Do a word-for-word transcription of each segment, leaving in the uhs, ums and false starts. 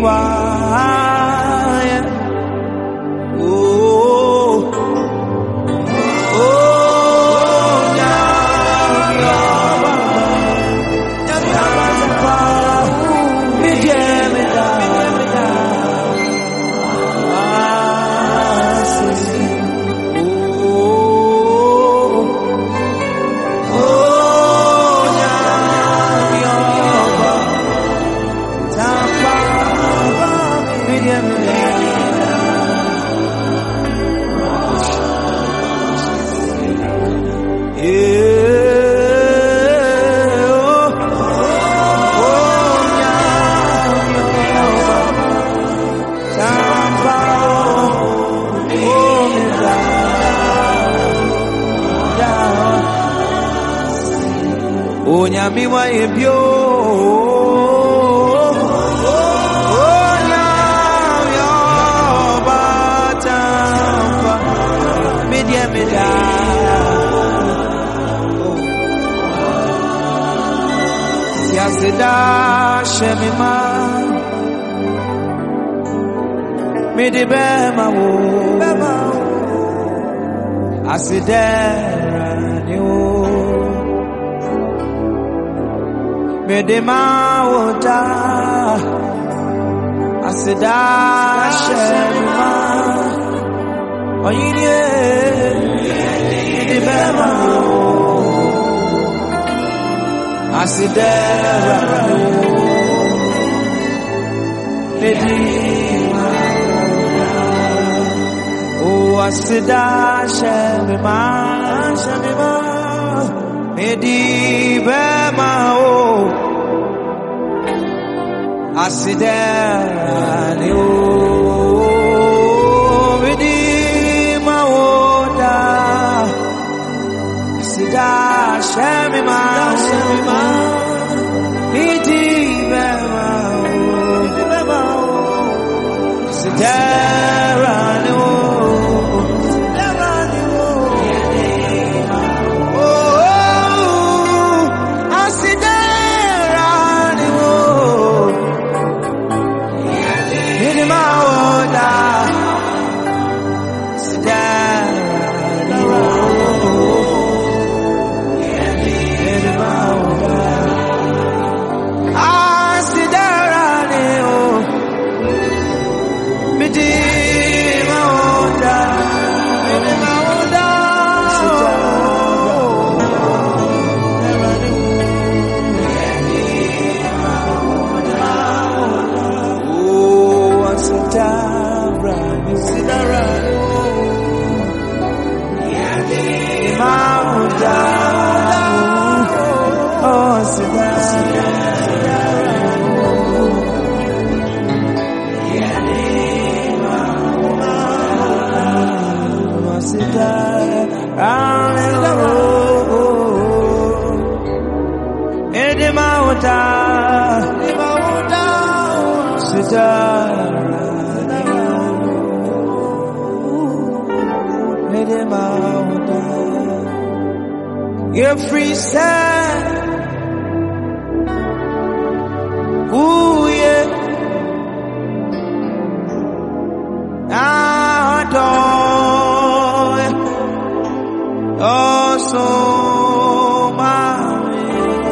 Onyami wa ebio Onyami obatampa Media media Siaseda shemima Medibema wo Asidera ni wo Medema wota Asida shema Oyinye Medema Asidera Medema Oh Asida shema Shema Medibema oh Asidani oh Medima oda Asida shemima shemima Medibema oh Asidani oh You're free, sir. Ooh, yeah. I adore. Oh, so my.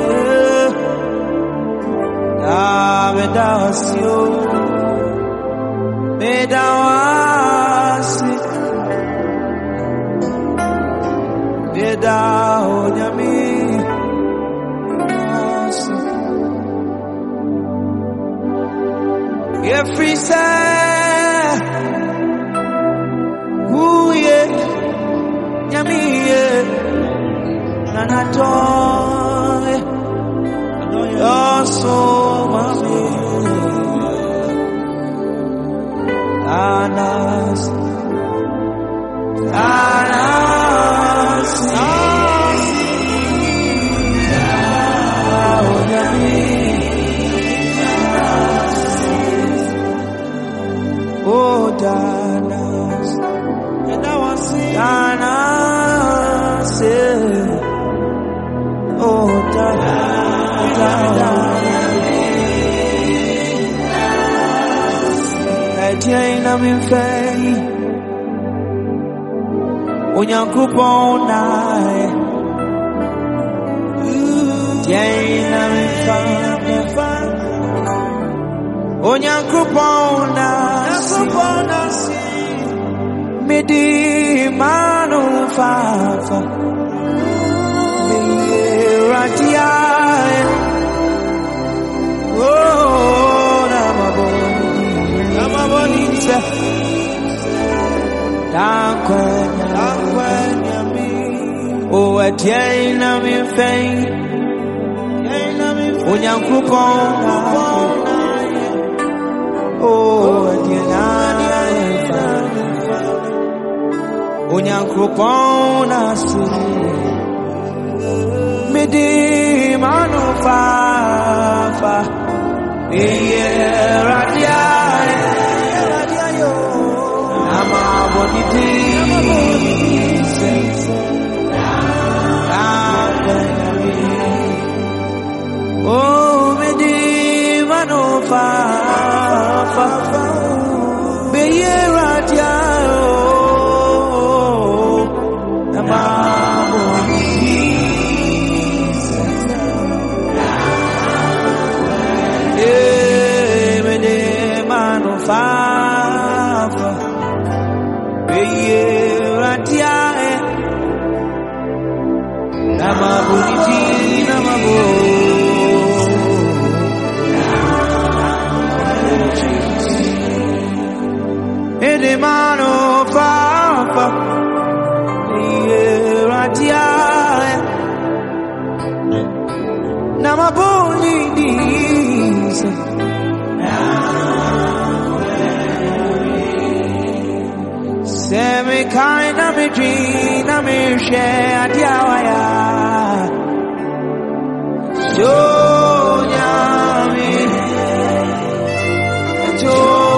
Ah, me das you. Me das. Me das. Free sir, ooh yeah, yummy yeah, nanatoy, you're so mommy, anas, anas, oh yummy. Oh, Danas, Danas, oh, Danas, tiaina mi fei Onyankopon nae tiaina mi fa Onyankopon nasi Midi manu fafa Miye ratiae Oh namaboni Namaboni se Dankwenya Dankwenya mi Oh atiaina mi fei Onyankopon nae Oh atiaina Onyankopon nasi Midi manu fafa Miye ratiae Namaboni se Oh Midi manu fafa Miye ratiae Semi kind of me dream, I'm a share, Diawaya. So yummy, so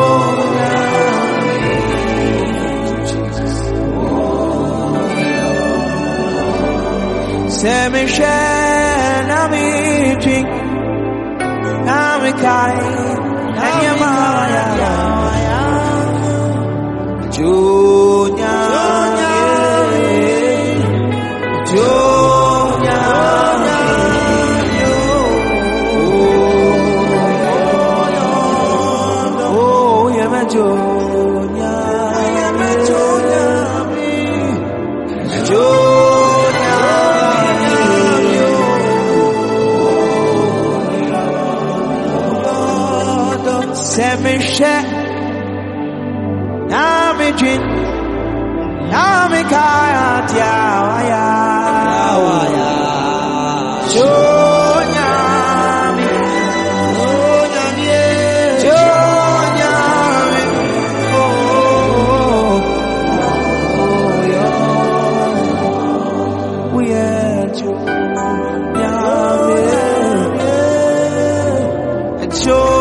yummy. Semi share, I'm a drink, I'm a kind, and Yamaya. Jonya, Jonya, oh, yeah, my Jonya, my Jonya, Jonya, Seven share. Nami jin, nami kaya tiawaya, Jonyami, Jonyami, Jonyami, oh, oh, yeah, we are Jonyami, Jonyami.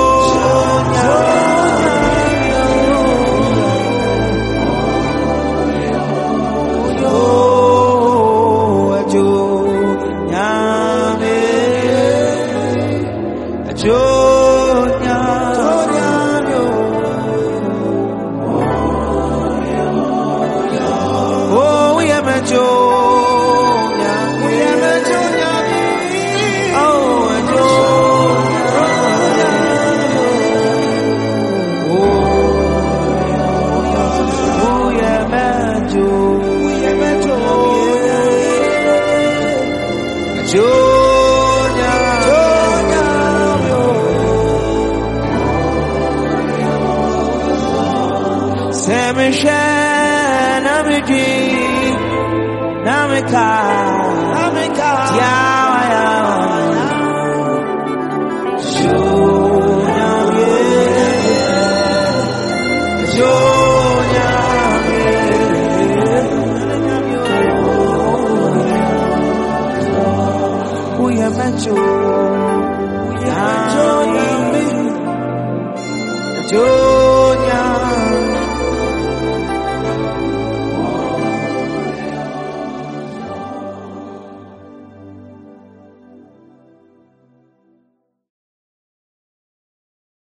Joy.